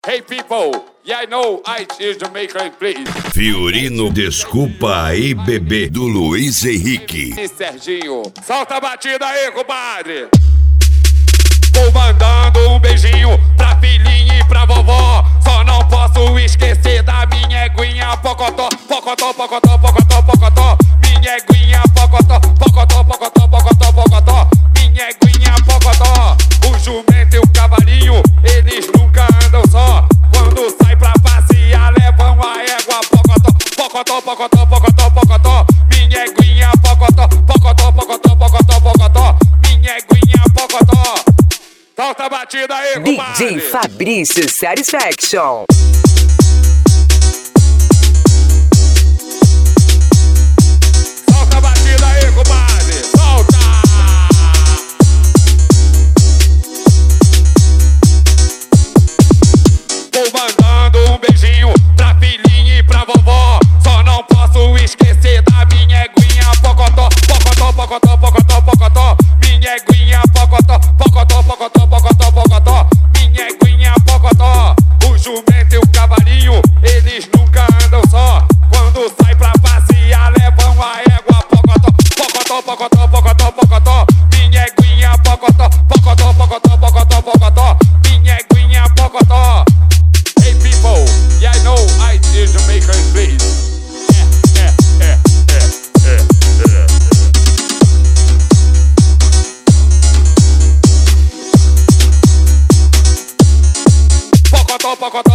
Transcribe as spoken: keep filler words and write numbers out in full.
Hey people, yeah I know I is Jamaican please. Fiorino, desculpa aí, bebê, do Luiz Henrique. E Serginho, solta a batida aí, compadre. Vou mandando um beijinho pra filhinha e pra vovó. Só não posso esquecer da minha eguinha pocotó, pocotó, pocotó, pocotó, pocotó. Minha eguinha pocotó, pocotó, pocotó, pocotó, pocotó. Minha eguinha pocotó. O jumento e o cavalinho, eles nunca andam só. Quando sai pra passear, levam a égua pocotó, pocotó, pocotó, pocotó, pocotó. Minha eguinha pocotó, pocotó, pocotó, pocotó, pocotó. Minha eguinha pocotó. Solta a batida aí, compadre. D J Fabrício Satisfaction. Solta a batida aí, compadre. Solta! Vou mandando um beijinho pra filhinha e pra vovó. Só não posso esquecer da minha eguinha pocotó, pocotó, pocotó, pocotó, pocotó. Minha eguinha pocotó, pocotó, pocotó, pocotó, pocotó. Minha eguinha pocotó. O jumento e o cavalinho, eles nunca andam só. Quando sai pra passear, levam a égua pocotó, pocotó, pocotó, pocotó, pocotó. Minha eguinha pocotó, pocotó, pocotó, pocotó, pocotó. Minha eguinha pocotó. Hey people, yeah I know I is Jamaican please. É, é, é, é, é, é. Pocotó, pocotó.